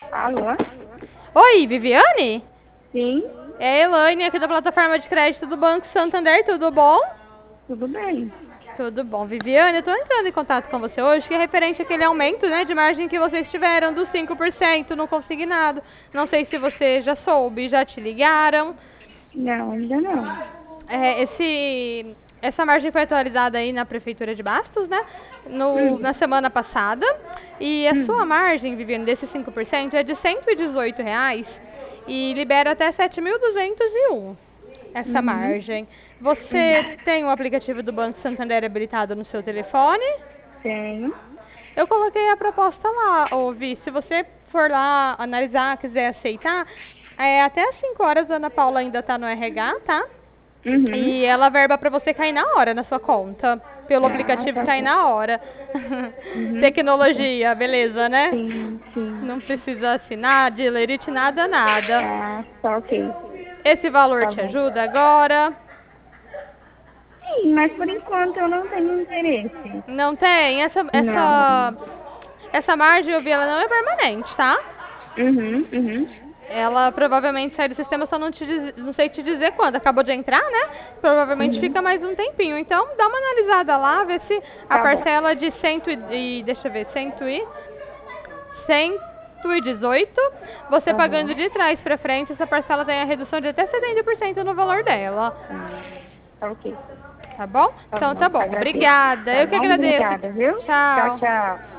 Alô? Oi, Viviane? Sim, É a Elaine aqui da plataforma de crédito do Banco Santander, tudo bom? tudo bem. Tudo bom, Viviane. Eu tô entrando em contato com você hoje, que é referente àquele aumento, né, de margem que vocês tiveram dos 5% no consignado. Não sei se você já soube, já te ligaram. Não, ainda não. Essa margem foi atualizada aí na Prefeitura de Bastos, né? Na Hum, semana passada. E a sua hum, margem, Viviane, desses 5% é de R$ 118 e libera até 7.201 essa uhum, margem. Você tem o aplicativo do Banco Santander habilitado no seu telefone? tenho. Eu coloquei a proposta lá, ouvi. Se você for lá analisar, quiser aceitar, até às 5 horas a Ana Paula ainda está no RH, tá? Uhum. E ela verba para você cair na hora na sua conta. Pelo Ah, aplicativo tá cair certo. na hora. Uhum. Tecnologia, beleza, né? Sim, sim. Não precisa assinar, dealerite, nada, nada. Ah, tá ok. Esse valor Tá te bom. ajuda agora? Sim, mas por enquanto eu não tenho interesse. Não tem? Não. Essa margem, eu vi, ela não é permanente, tá? Uhum, uhum, Ela provavelmente sai do sistema, só não sei te dizer quando. Acabou de entrar, né? Provavelmente uhum. fica mais um tempinho. Então, dá uma analisada lá, vê se a Tá bom. parcela de deixa eu ver, 118, você pagando Aham. de trás para frente, essa parcela tem a redução de até 70% no valor dela. Tá ok. Tá bom? Tá Então tá bom, bom. agradeço. Obrigada. Tá Eu que bom? agradeço. Obrigada, viu? Tchau, Tchau. tchau.